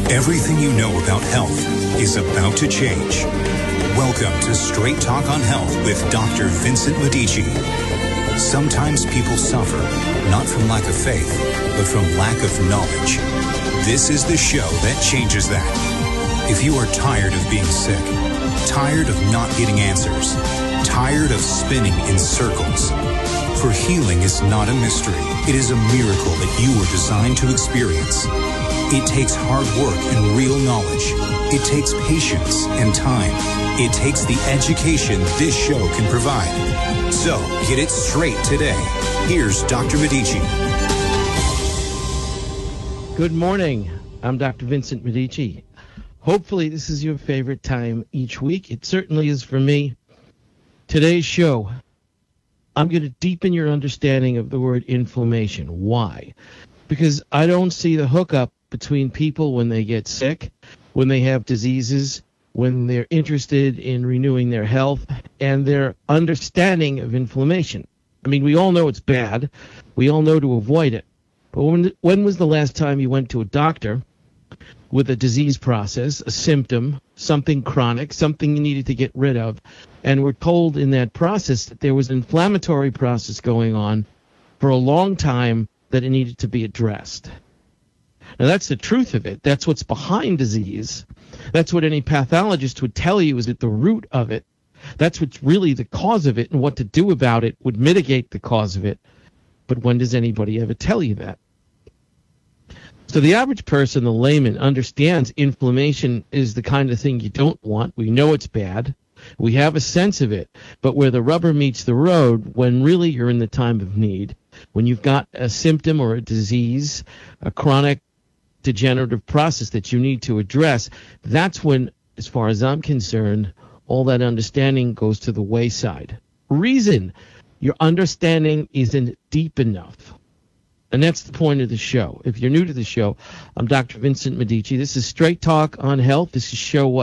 Everything you know about health is about to change. Welcome to Straight Talk on Health with Dr. Vincent Medici. Sometimes people suffer, not from lack of faith, but from lack of knowledge. This is the show that changes that. If you are tired of being sick, tired of not getting answers, tired of spinning in circles, for healing is not a mystery. It is a miracle that you were designed to experience. It takes hard work and real knowledge. It takes patience and time. It takes the education this show can provide. So, get it straight today. Here's Dr. Medici. Good morning. I'm Dr. Vincent Medici. Hopefully this is your favorite time each week. It certainly is for me. Today's show, I'm going to deepen your understanding of the word inflammation. Why? Because I don't see the hookup between people when they get sick, when they have diseases, when they're interested in renewing their health, and their understanding of inflammation. I mean, we all know it's bad. We all know to avoid it. But when was the last time you went to a doctor with a disease process, a symptom, something chronic, something you needed to get rid of, and were told in that process that there was an inflammatory process going on for a long time that it needed to be addressed? Now, that's the truth of it. That's what's behind disease. That's what any pathologist would tell you is at the root of it. That's what's really the cause of it, and what to do about it would mitigate the cause of it. But when does anybody ever tell you that? So the average person, the layman, understands inflammation is the kind of thing you don't want. We know it's bad. We have a sense of it. But where the rubber meets the road, when really you're in the time of need, when you've got a symptom or a disease, a chronic degenerative process that you need to address, that's when, as far as I'm concerned, all that understanding goes to the wayside. Reason, your understanding isn't deep enough. And that's the point of the show. If you're new to the show, I'm Dr. Vincent Medici. This is Straight Talk on Health. This is show,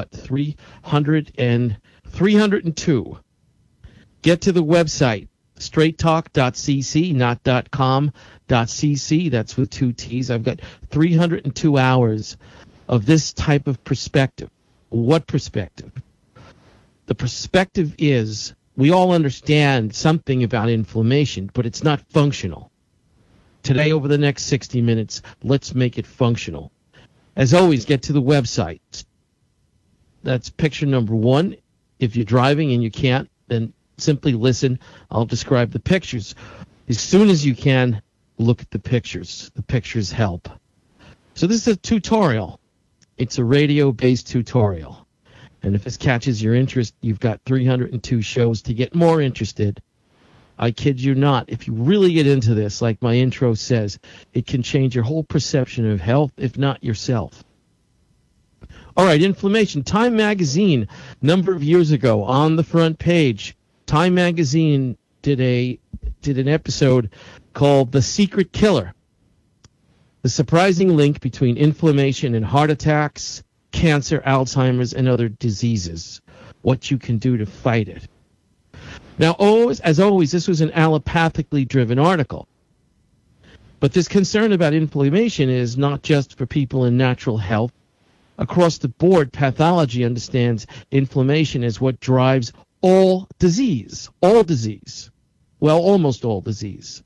302. Get to the website, straighttalk.cc, not .com.cc. That's with two T's. I've got 302 hours of this type of perspective. What perspective? The perspective is we all understand something about inflammation, but it's not functional. Today, over the next 60 minutes, let's make it functional. As always, get to the website. That's picture number one. If you're driving and you can't, then simply listen. I'll describe the pictures. As soon as you can, look at the pictures. The pictures help. So this is a tutorial. It's a radio-based tutorial. And if this catches your interest, you've got 302 shows to get more interested. I kid you not. If you really get into this, like my intro says, it can change your whole perception of health, if not yourself. All right, inflammation. Time Magazine, a number of years ago, on the front page, Time Magazine did an episode called The Secret Killer. The surprising link between inflammation and heart attacks, cancer, Alzheimer's, and other diseases. What you can do to fight it. Now, as always, this was an allopathically driven article. But this concern about inflammation is not just for people in natural health. Across the board, pathology understands inflammation as what drives all disease. All disease. Well, almost all disease.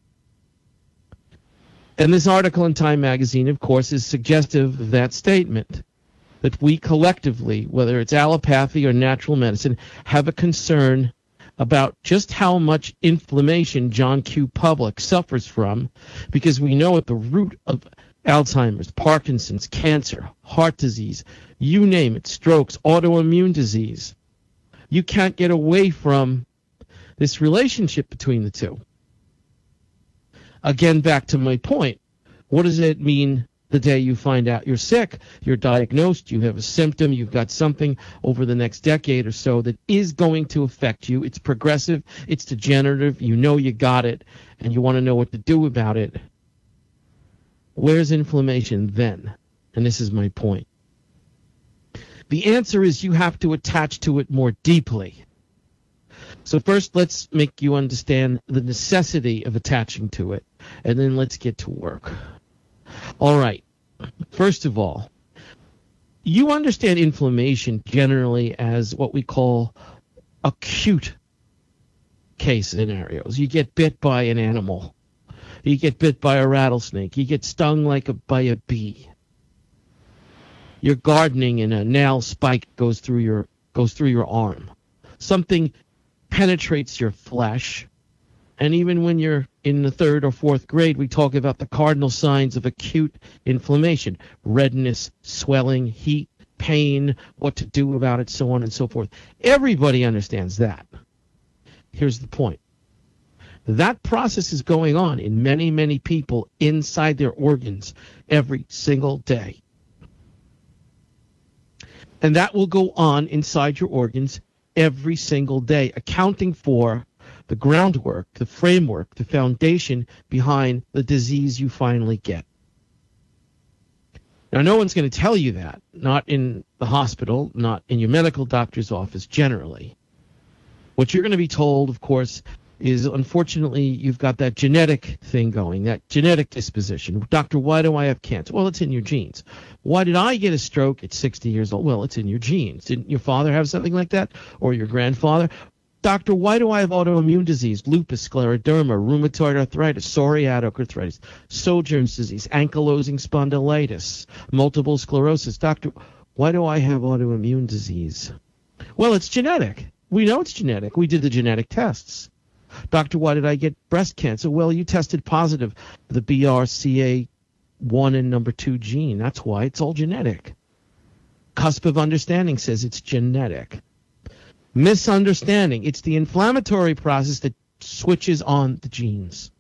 And this article in Time Magazine, of course, is suggestive of that statement. That we collectively, whether it's allopathy or natural medicine, have a concern about just how much inflammation John Q. Public suffers from, because we know at the root of Alzheimer's, Parkinson's, cancer, heart disease, you name it, strokes, autoimmune disease, you can't get away from this relationship between the two. Again, back to my point, what does it mean the day you find out you're sick, you're diagnosed, you have a symptom, you've got something over the next decade or so that is going to affect you? It's progressive, it's degenerative, you know you got it, and you want to know what to do about it. Where's inflammation then? And this is my point. The answer is you have to attach to it more deeply. So first, let's make you understand the necessity of attaching to it, and then let's get to work. All right. First of all, You understand inflammation generally as what we call acute case scenarios. You get bit by an animal. You get bit by a rattlesnake. You get stung by a bee. You're gardening and a nail spike goes through your arm. Something penetrates your flesh. And even when you're in the 3rd or 4th grade, we talk about the cardinal signs of acute inflammation: redness, swelling, heat, pain, what to do about it, so on and so forth. Everybody understands that. Here's the point. That process is going on in many, many people inside their organs every single day. And that will go on inside your organs every single day, accounting for the groundwork, the framework, the foundation behind the disease you finally get. Now, no one's going to tell you that, not in the hospital, not in your medical doctor's office generally. What you're going to be told, of course, is unfortunately you've got that genetic thing going, that genetic disposition. Doctor, why do I have cancer? Well, it's in your genes. Why did I get a stroke at 60 years old? Well, it's in your genes. Didn't your father have something like that? Or your grandfather? Doctor, why do I have autoimmune disease, lupus, scleroderma, rheumatoid arthritis, psoriatic arthritis, Sjogren's disease, ankylosing spondylitis, multiple sclerosis? Doctor, why do I have autoimmune disease? Well, it's genetic. We know it's genetic. We did the genetic tests. Doctor, why did I get breast cancer? Well, you tested positive for the BRCA1 and number 2 gene. That's why. It's all genetic. Cusp of understanding says it's genetic. Misunderstanding. It's the inflammatory process that switches on the genes.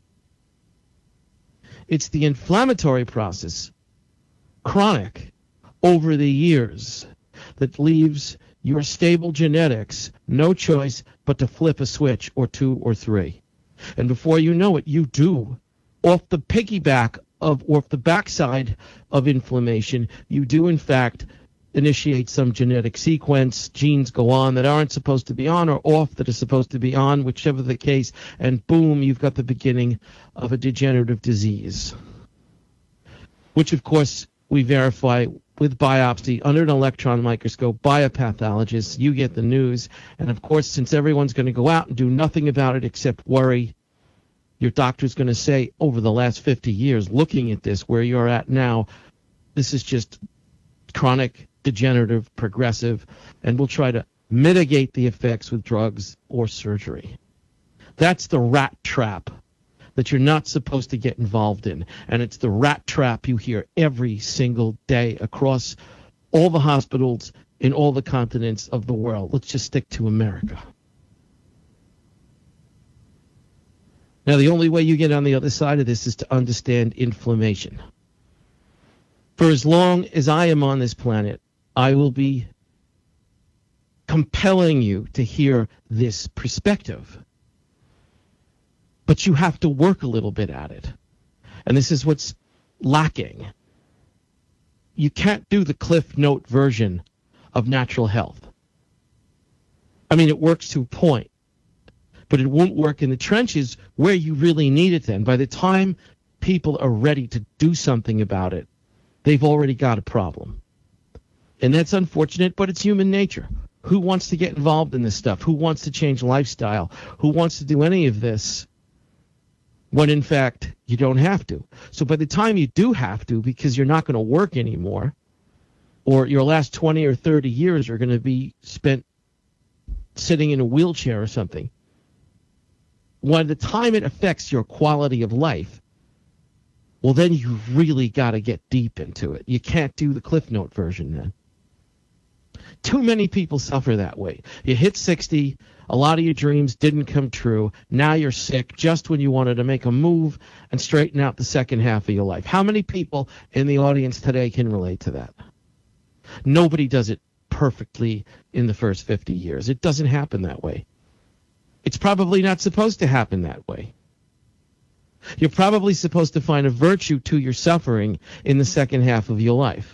It's the inflammatory process, chronic, over the years, that leaves your stable genetics no choice but to flip a switch or 2 or 3. And before you know it, you do, off the backside of inflammation, you do in fact initiate some genetic sequence. Genes go on that aren't supposed to be on, or off that are supposed to be on, whichever the case, and boom, you've got the beginning of a degenerative disease, which of course we verify with biopsy under an electron microscope by a pathologist. You get the news, and of course, since everyone's going to go out and do nothing about it except worry, your doctor's going to say, over the last 50 years, looking at this, where you're at now, this is just chronic, degenerative, progressive, and we'll try to mitigate the effects with drugs or surgery. That's the rat trap that you're not supposed to get involved in. And it's the rat trap you hear every single day across all the hospitals in all the continents of the world. Let's just stick to America. Now, the only way you get on the other side of this is to understand inflammation. For as long as I am on this planet, I will be compelling you to hear this perspective. But you have to work a little bit at it. And this is what's lacking. You can't do the Cliff Note version of natural health. I mean, it works to a point, but it won't work in the trenches where you really need it then. By the time people are ready to do something about it, they've already got a problem. And that's unfortunate, but it's human nature. Who wants to get involved in this stuff? Who wants to change lifestyle? Who wants to do any of this when, in fact, you don't have to? So by the time you do have to, because you're not going to work anymore, or your last 20 or 30 years are going to be spent sitting in a wheelchair or something, by the time it affects your quality of life, well, then you really got to get deep into it. You can't do the Cliff Note version then. Too many people suffer that way. You hit 60, a lot of your dreams didn't come true. Now you're sick just when you wanted to make a move and straighten out the second half of your life. How many people in the audience today can relate to that? Nobody does it perfectly in the first 50 years. It doesn't happen that way. It's probably not supposed to happen that way. You're probably supposed to find a virtue to your suffering in the second half of your life.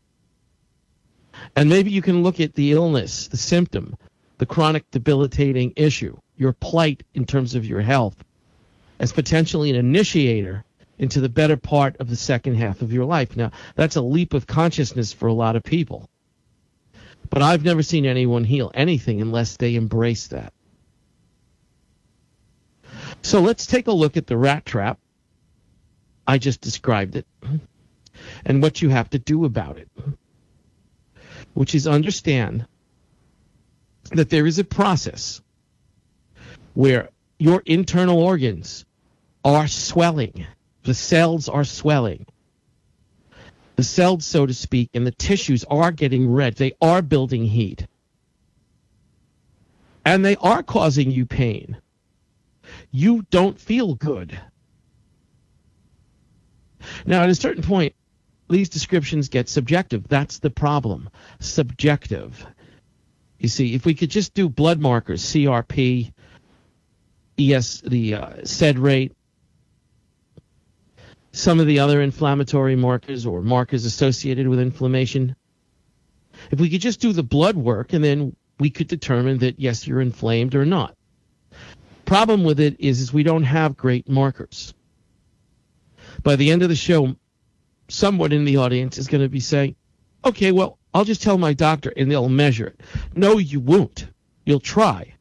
And maybe you can look at the illness, the symptom, the chronic debilitating issue, your plight in terms of your health, as potentially an initiator into the better part of the second half of your life. Now, that's a leap of consciousness for a lot of people. But I've never seen anyone heal anything unless they embrace that. So let's take a look at the rat trap. I just described it. And what you have to do about it. Which is understand that there is a process where your internal organs are swelling. The cells are swelling. The cells, so to speak, and the tissues are getting red. They are building heat. And they are causing you pain. You don't feel good. Now, at a certain point, these descriptions get subjective. That's the problem. Subjective. You see, if we could just do blood markers, CRP, the SED rate, some of the other inflammatory markers or markers associated with inflammation, if we could just do the blood work and then we could determine that, yes, you're inflamed or not. Problem with it is we don't have great markers. By the end of the show, someone in the audience is going to be saying, okay, well, I'll just tell my doctor and they'll measure it. No, you won't. You'll try.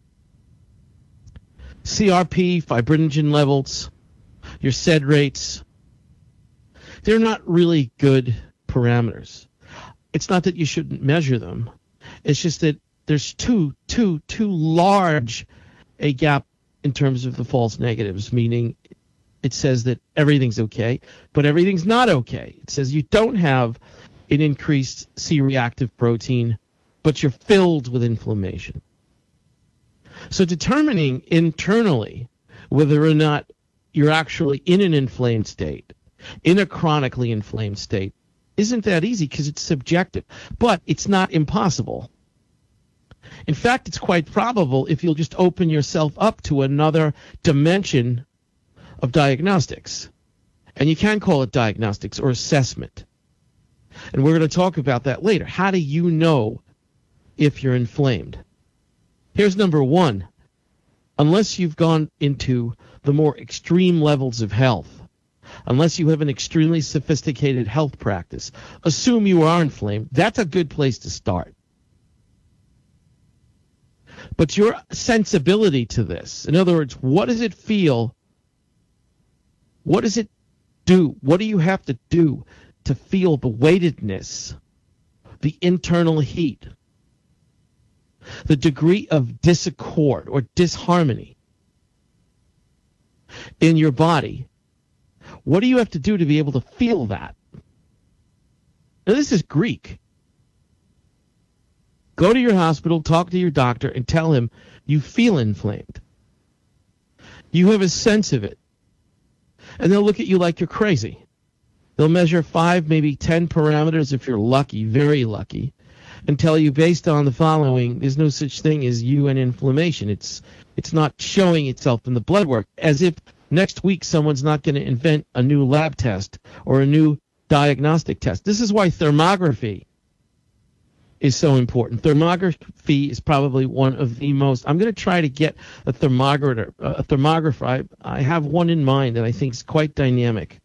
CRP, fibrinogen levels, your SED rates, they're not really good parameters. It's not that you shouldn't measure them. It's just that there's too large a gap in terms of the false negatives, meaning it says that everything's okay, but everything's not okay. It says you don't have an increased C-reactive protein, but you're filled with inflammation. So determining internally whether or not you're actually in an inflamed state, in a chronically inflamed state, isn't that easy because it's subjective. But it's not impossible. In fact, it's quite probable if you'll just open yourself up to another dimension of diagnostics. And you can call it diagnostics or assessment. And we're going to talk about that later. How do you know if you're inflamed? Here's number one. Unless you've gone into the more extreme levels of health, unless you have an extremely sophisticated health practice, assume you are inflamed. That's a good place to start. But your sensibility to this, in other words, what does it feel? What does it do? What do you have to do to feel the weightedness, the internal heat, the degree of disaccord or disharmony in your body? What do you have to do to be able to feel that? Now, this is Greek. Go to your hospital, talk to your doctor, and tell him you feel inflamed. You have a sense of it. And they'll look at you like you're crazy. They'll measure 5, maybe 10 parameters if you're lucky, very lucky, and tell you based on the following, there's no such thing as you and inflammation. It's not showing itself in the blood work, as if next week someone's not going to invent a new lab test or a new diagnostic test. This is why thermography is so important. Thermography is probably one of the most. I'm going to try to get a thermographer. I have one in mind that I think is quite dynamic.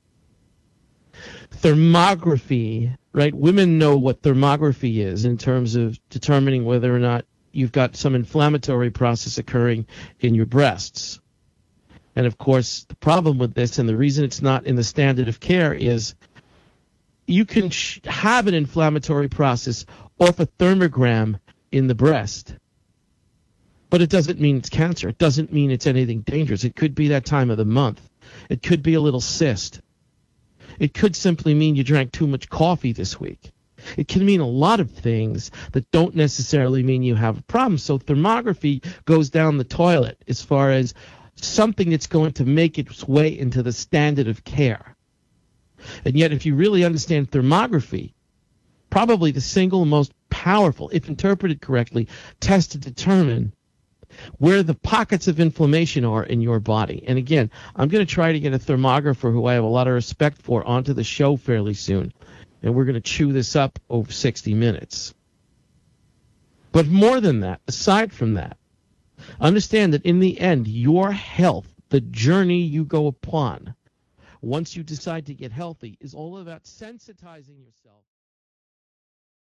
Thermography, right? Women know what thermography is in terms of determining whether or not you've got some inflammatory process occurring in your breasts. And of course, the problem with this, and the reason it's not in the standard of care, is you can have an inflammatory process off a thermogram in the breast. But it doesn't mean it's cancer. It doesn't mean it's anything dangerous. It could be that time of the month. It could be a little cyst. It could simply mean you drank too much coffee this week. It can mean a lot of things that don't necessarily mean you have a problem. So thermography goes down the toilet as far as something that's going to make its way into the standard of care. And yet, if you really understand thermography, probably the single most powerful, if interpreted correctly, test to determine where the pockets of inflammation are in your body. And again, I'm going to try to get a thermographer who I have a lot of respect for onto the show fairly soon. And we're going to chew this up over 60 minutes. But more than that, aside from that, understand that in the end, your health, the journey you go upon, once you decide to get healthy, is all about sensitizing yourself.